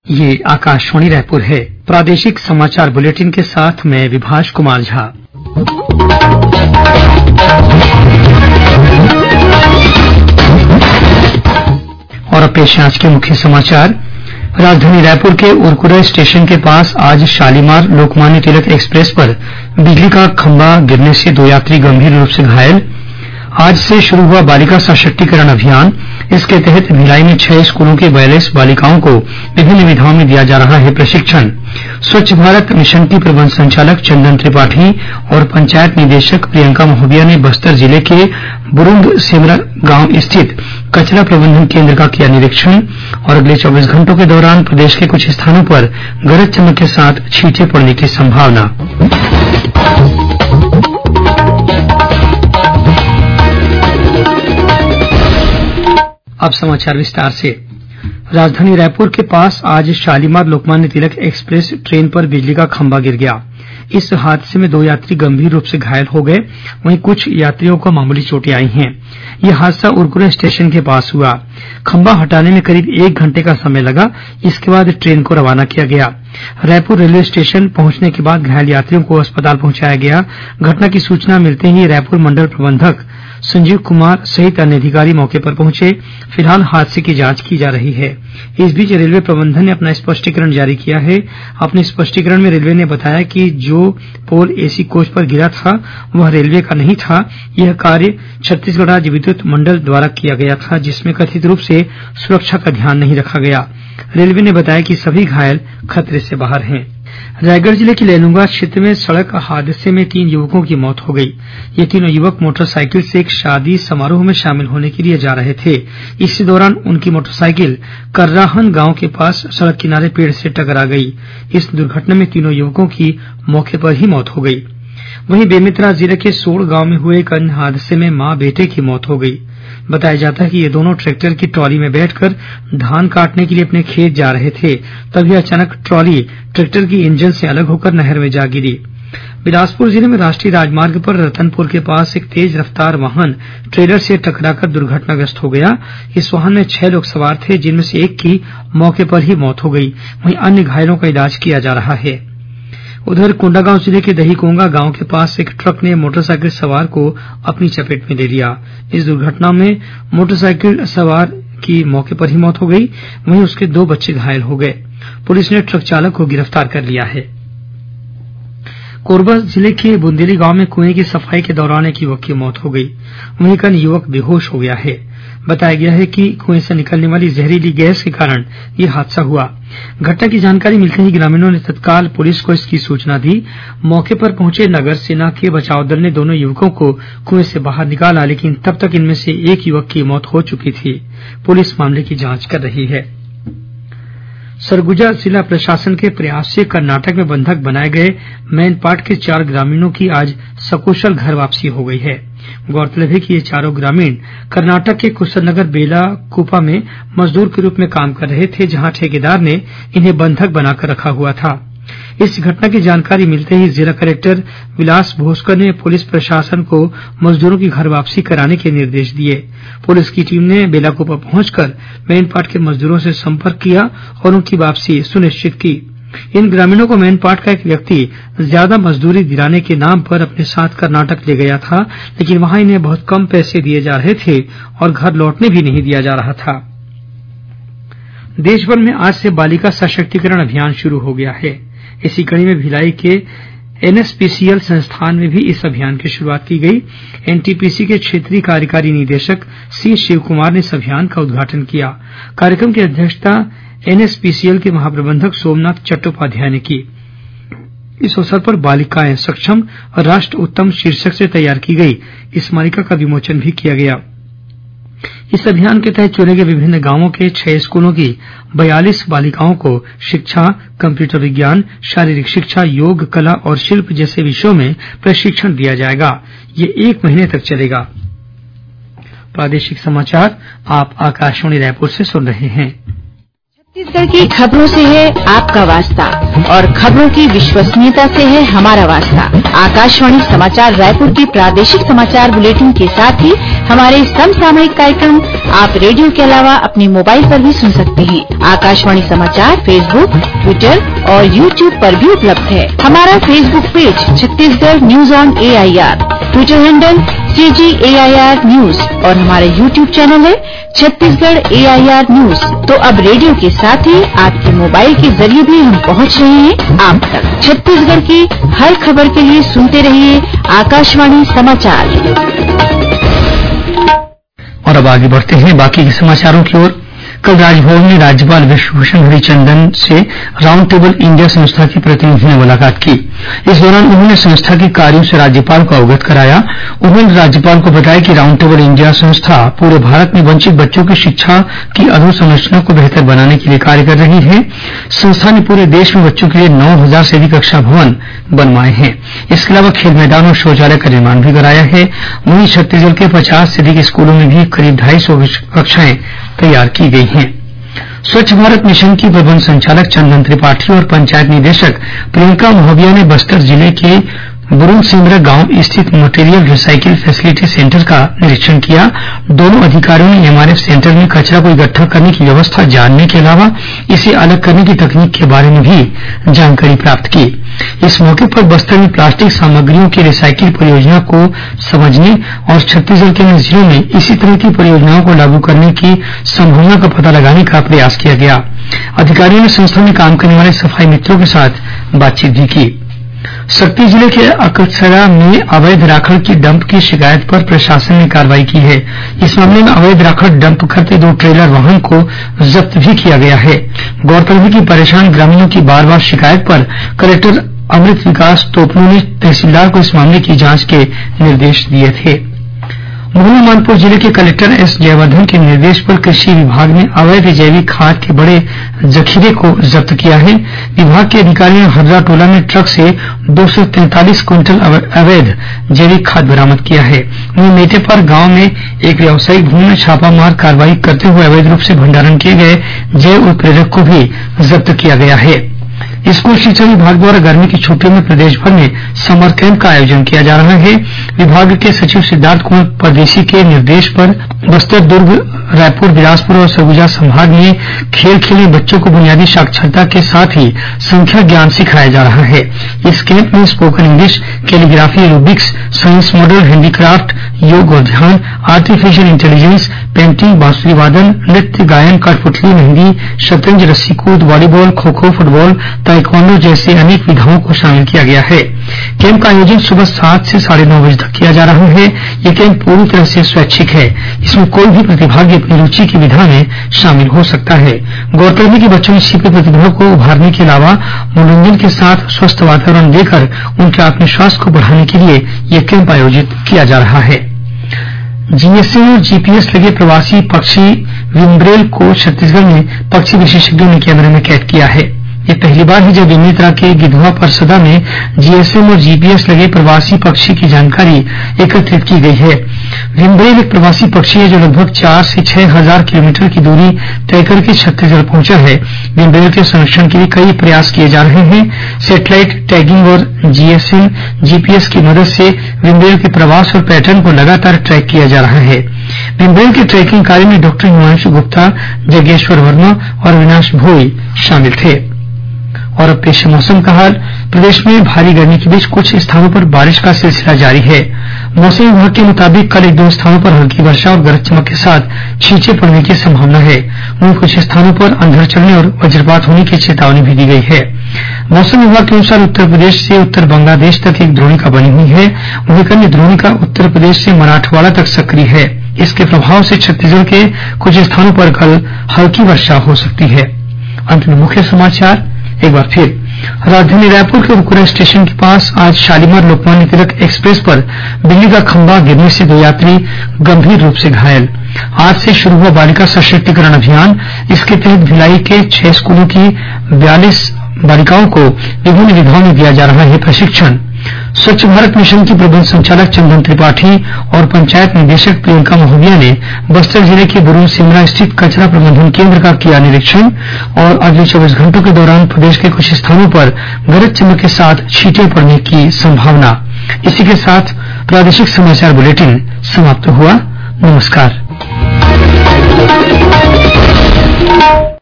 ये आकाशवाणी रायपुर है। प्रादेशिक समाचार बुलेटिन के साथ मैं विभाष कुमार झा। और अब पेश है आज के मुख्य समाचार। राजधानी रायपुर के उरकुरा स्टेशन के पास आज शालीमार लोकमान्य तिलक एक्सप्रेस पर बिजली का खंभा गिरने से 2 यात्री गंभीर रूप से घायल। आज से शुरू हुआ बालिका सशक्तिकरण अभियान। इसके तहत भिलाई में 6 स्कूलों की 42 बालिकाओं को विभिन्न विधाओं में दिया जा रहा है प्रशिक्षण। स्वच्छ भारत मिशन की प्रबंध संचालक चंदन त्रिपाठी और पंचायत निदेशक प्रियंका महोबिया ने बस्तर जिले के बुरुंग सेमरा गांव स्थित कचरा प्रबंधन केन्द्र का किया निरीक्षण। और अगले 24 घंटों के दौरान प्रदेश के कुछ स्थानों पर गरज चमक के साथ छींटे पड़ने की संभावना। अब समाचार विस्तार से। राजधानी रायपुर के पास आज शालीमार लोकमान्य तिलक एक्सप्रेस ट्रेन पर बिजली का खंभा गिर गया। इस हादसे में 2 यात्री गंभीर रूप से घायल हो गए, वहीं कुछ यात्रियों को मामूली चोटें आई हैं। यह हादसा उरकुरा स्टेशन के पास हुआ। खंभा हटाने में करीब 1 घंटे का समय लगा। इसके बाद ट्रेन को रवाना किया गया। रायपुर रेलवे स्टेशन पहुंचने के बाद घायल यात्रियों को अस्पताल पहुंचाया गया। घटना की सूचना मिलते ही रायपुर मंडल प्रबंधक संजीव कुमार सहित अन्य अधिकारी मौके पर पहुंचे। फिलहाल हादसे की जांच की जा रही है। इस बीच रेलवे प्रबंधन ने अपना स्पष्टीकरण जारी किया है। अपने स्पष्टीकरण में रेलवे ने बताया कि जो पोल एसी कोच पर गिरा था वह रेलवे का नहीं था। यह कार्य छत्तीसगढ़ राज्य विद्युत मंडल द्वारा किया गया था, जिसमें कथित रूप से सुरक्षा का ध्यान नहीं रखा गया। रेलवे ने बताया कि सभी घायल खतरे से बाहर हैं। रायगढ़ जिले के लैलूंगा क्षेत्र में सड़क हादसे में 3 युवकों की मौत हो गई। ये तीनों युवक मोटरसाइकिल से एक शादी समारोह में शामिल होने के लिए जा रहे थे। इसी दौरान उनकी मोटरसाइकिल कर्राहन गांव के पास सड़क किनारे पेड़ से टकरा गई। इस दुर्घटना में तीनों युवकों की मौके पर ही मौत हो गई। वहीं बेमेतरा जिले के सोड़ गांव में हुए एक अन्य हादसे में मां बेटे की मौत हो गई। बताया जाता है कि ये दोनों ट्रैक्टर की ट्रॉली में बैठकर धान काटने के लिए अपने खेत जा रहे थे। तभी अचानक ट्रॉली ट्रैक्टर की इंजन से अलग होकर नहर में जा गिरी। बिलासपुर जिले में राष्ट्रीय राजमार्ग पर रतनपुर के पास एक तेज रफ्तार वाहन ट्रेलर से टकराकर दुर्घटनाग्रस्त हो गया। इस वाहन में 6 लोग सवार थे, जिनमें से एक की मौके पर ही मौत हो गई। वहीं अन्य घायलों का इलाज किया जा रहा है। उधर कोंडागांव जिले के दहीकोंगा गांव के पास एक ट्रक ने मोटरसाइकिल सवार को अपनी चपेट में ले लिया। इस दुर्घटना में मोटरसाइकिल सवार की मौके पर ही मौत हो गई, वहीं उसके 2 बच्चे घायल हो गए। पुलिस ने ट्रक चालक को गिरफ्तार कर लिया है। कोरबा जिले के बुंदेली गांव में कुएं की सफाई के दौरान एक युवक की मौत हो गई, वहीं एक अन्य युवक बेहोश हो गया है। बताया गया है कि कुएं से निकलने वाली जहरीली गैस के कारण यह हादसा हुआ। घटना की जानकारी मिलते ही ग्रामीणों ने तत्काल पुलिस को इसकी सूचना दी। मौके पर पहुंचे नगर सेना के बचाव दल ने दोनों युवकों को कुएं से बाहर निकाला, लेकिन तब तक इनमें से एक युवक की मौत हो चुकी थी। पुलिस मामले की जांच कर रही है। सरगुजा जिला प्रशासन के प्रयास से कर्नाटक में बंधक बनाए गए मैनपाट के 4 ग्रामीणों की आज सकुशल घर वापसी हो गई है। गौरतलब है कि ये चारों ग्रामीण कर्नाटक के कुशलनगर बेलाकुपा में मजदूर के रूप में काम कर रहे थे, जहां ठेकेदार ने इन्हें बंधक बनाकर रखा हुआ था। इस घटना की जानकारी मिलते ही जिला कलेक्टर विलास भोसकर ने पुलिस प्रशासन को मजदूरों की घर वापसी कराने के निर्देश दिए। पुलिस की टीम ने बेलाकुपा पहुंचकर मैनपाट के मजदूरों से संपर्क किया और उनकी वापसी सुनिश्चित की। इन ग्रामीणों को मैनपाट का एक व्यक्ति ज्यादा मजदूरी दिलाने के नाम पर अपने साथ कर्नाटक ले गया था, लेकिन वहां इन्हें बहुत कम पैसे दिए जा रहे थे और घर लौटने भी नहीं दिया जा रहा था। देशभर में आज से बालिका सशक्तिकरण अभियान शुरू हो गया है। इसी कड़ी में भिलाई के एनएसपीसीएल संस्थान में भी इस अभियान की शुरुआत की गई। एनटीपीसी के क्षेत्रीय कार्यकारी निदेशक सी शिवकुमार ने इस अभियान का उद्घाटन किया। कार्यक्रम की अध्यक्षता एनएसपीसीएल के महाप्रबंधक सोमनाथ चट्टोपाध्याय ने की। इस अवसर पर बालिकाएं सक्षम राष्ट्र उत्तम शीर्षक से तैयार की गई इस मालिका का विमोचन भी किया गया। इस अभियान के तहत चुने गए विभिन्न गांवों के 6 स्कूलों की 42 बालिकाओं को शिक्षा, कंप्यूटर विज्ञान, शारीरिक शिक्षा, योग, कला और शिल्प जैसे विषयों में प्रशिक्षण दिया जाएगा। ये 1 महीने तक चलेगा। प्रादेशिक समाचार आप आकाशवाणी रायपुर से सुन रहे हैं। छत्तीसगढ़ की खबरों से है आपका वास्ता। और खबरों की विश्वसनीयता से है हमारा वास्ता। आकाशवाणी समाचार रायपुर के प्रादेशिक समाचार बुलेटिन के साथ ही हमारे समसामयिक कार्यक्रम आप रेडियो के अलावा अपने मोबाइल पर भी सुन सकते हैं। आकाशवाणी समाचार फेसबुक, ट्विटर और यूट्यूब पर भी उपलब्ध है। हमारा Facebook page Chhattisgarh news on AIR, Twitter handle CGAIR news और हमारा यूट्यूब चैनल है छत्तीसगढ़ AIR न्यूज। तो अब रेडियो के साथ ही आपके मोबाइल के जरिए भी हम पहुंच रहे हैं आप तक। छत्तीसगढ़ की हर खबर के लिए सुनते रहिए आकाशवाणी समाचार। और अब आगे बढ़ते हैं बाकी के समाचारों की ओर। कल राजभवन में राज्यपाल विश्वभूषण हरिचंदन से राउंड टेबल इंडिया संस्था के प्रतिनिधि ने मुलाकात की। इस दौरान उन्होंने संस्था के कार्यों से राज्यपाल को अवगत कराया। उन्होंने राज्यपाल को बताया कि राउंड टेबल इंडिया संस्था पूरे भारत में वंचित बच्चों की शिक्षा की अधोसंरचना को बेहतर बनाने के लिए कार्य कर रही है। संस्था ने पूरे देश में बच्चों के लिए 9,000 से अधिक कक्षा भवन बनवाए हैं। इसके अलावा खेल मैदान और शौचालय का निर्माण भी कराया है। वहीं छत्तीसगढ़ के 50 से अधिक स्कूलों में भी करीब 250 कक्षाएं तैयार की गई हैं। स्वच्छ भारत मिशन की प्रबंध संचालक चंदन त्रिपाठी और पंचायत निदेशक प्रियंका मोहबिया ने बस्तर जिले के बुरुंगसिमरा गांव स्थित मटेरियल रिसाइकिल फैसिलिटी सेंटर का निरीक्षण किया। दोनों अधिकारियों ने MRF सेंटर में कचरा को इकट्ठा करने की व्यवस्था जानने के अलावा इसे अलग करने की तकनीक के बारे में भी जानकारी प्राप्त की। इस मौके पर बस्तर में प्लास्टिक सामग्रियों की रिसाइकिल परियोजना को समझने और छत्तीसगढ़ के अन्य जिलों में इसी तरह की परियोजनाओं को लागू करने की संभावना का पता लगाने का प्रयास किया गया। अधिकारियों ने संस्था में काम करने वाले सफाई मित्रों के साथ बातचीत भी की। सक्ती जिले के अकलसरा में अवैध राखड़ की डंप की शिकायत पर प्रशासन ने कार्रवाई की है। इस मामले में अवैध राखड़ डंप करते 2 ट्रेलर वाहन को जब्त भी किया गया है। गौरतलब है कि परेशान ग्रामीणों की बार बार शिकायत पर कलेक्टर अमृत विकास तोपनो ने तहसीलदार को इस मामले की जांच के निर्देश दिए थे। मोहना मानपुर जिले के कलेक्टर S जयवर्धन के निर्देश पर कृषि विभाग ने अवैध जैविक खाद के बड़े जखीरे को जब्त किया है। विभाग के अधिकारियों ने हर्रा टोला में ट्रक से 243 क्विंटल अवैध जैविक खाद बरामद किया है। वहीं मेटेपर गांव में एक व्यावसायिक भूमि में छापामार कार्रवाई करते हुए अवैध रूप से भंडारण किए गए जैव उत्प्रेरक को भी जब्त किया गया है। स्कूल शिक्षा विभाग द्वारा गर्मी की छुट्टियों में प्रदेश भर में समर कैंप का आयोजन किया जा रहा है। विभाग के सचिव सिद्धार्थ कुमार परदेशी के निर्देश पर बस्तर, दुर्ग, रायपुर, बिलासपुर और सरगुजा संभाग में खेल खेलने बच्चों को बुनियादी साक्षरता के साथ ही संख्या ज्ञान सिखाया जा रहा है। इस कैंप में spoken English, calligraphy, aerobics, science model, handicraft, yoga और ध्यान, आर्टिफिशियल इंटेलिजेंस, पेंटिंग, बांसुरी वादन, नृत्य, गायन, कठपुतली, मेहंदी, शतरंज, रस्सी कूद, volleyball, kho kho, football, taekwondo जैसे अनेक विधाओं को शामिल किया गया है। कैंप का आयोजन सुबह 7 से 9:30 बजे तक किया जा रहा है। यह कैंप पूरी तरह से स्वैच्छिक है। इसमें कोई भी प्रतिभागी अपनी रुचि की विधा में शामिल हो सकता है। गौरतलब है कि बच्चों में छिपी प्रतिभा को उभारने के अलावा मनोरंजन के साथ स्वस्थ वातावरण देकर उनके आत्मविश्वास को बढ़ाने के लिए यह कैंप आयोजित किया जा रहा है। GSM और GPS लगे प्रवासी पक्षी विम्ब्रेल को छत्तीसगढ़ में पक्षी विशेषज्ञों ने कैमरे में कैद किया है। यह पहली बार है जब बेमेतरा के गिधवा परसदा में GSM और GPS लगे प्रवासी पक्षी की जानकारी एकत्रित की गई है। विम्ब्रेल एक प्रवासी पक्षी है जो लगभग 4 से 6 हजार किलोमीटर की दूरी तय करके छत्तीसगढ़ पहुंचा है। विम्ब्रेल के संरक्षण के लिए कई प्रयास किए जा रहे हैं। सैटेलाइट टैगिंग और GSM, GPS की मदद से विम्ब्रेल के प्रवास और पैटर्न को लगातार ट्रैक किया जा रहा है। विम्ब्रेल के ट्रैकिंग कार्य में डॉक्टर हिमांशु गुप्ता, जगेश्वर वर्मा और अविनाश भोई शामिल थे। और अब पेश है मौसम का हाल। प्रदेश में भारी गर्मी के बीच कुछ स्थानों पर बारिश का सिलसिला जारी है। मौसम विभाग के मुताबिक कल 1-2 स्थानों पर हल्की वर्षा और गरज चमक के साथ छींटे पड़ने की संभावना है। वहीं कुछ स्थानों पर अंधड़ चलने और वज्रपात होने की चेतावनी भी दी गई है। मौसम विभाग के अनुसार उत्तर प्रदेश से उत्तर बांग्लादेश तक एक द्रोणिका बनी हुई है। वहीं एक अन्य द्रोणिका उत्तर प्रदेश से मराठवाड़ा तक सक्रिय है। इसके प्रभाव से छत्तीसगढ़ के कुछ स्थानों पर कल हल्की वर्षा हो सकती है। अंत में मुख्य समाचार एक बार फिर। राजधानी रायपुर के उरकुरा स्टेशन के पास आज शालीमार लोकमान्य तिलक एक्सप्रेस पर बिजली का खंभा गिरने से 2 यात्री गंभीर रूप से घायल। आज से शुरू हुआ बालिका सशक्तिकरण अभियान। इसके तहत भिलाई के 6 स्कूलों की 42 बालिकाओं को विभिन्न विधाओं में दिया जा रहा है प्रशिक्षण। स्वच्छ भारत मिशन की प्रबंध संचालक चंदन त्रिपाठी और पंचायत निदेशक प्रियंका महोबिया ने बस्तर जिले के बुरुम सिमरा स्थित कचरा प्रबंधन केन्द्र का किया निरीक्षण और अगले 24 घंटों के दौरान प्रदेश के कुछ स्थानों पर गरज चमक के साथ छींटे पड़ने की संभावना। इसी के साथ प्रादेशिक समाचार बुलेटिन समाप्त हुआ। नमस्कार।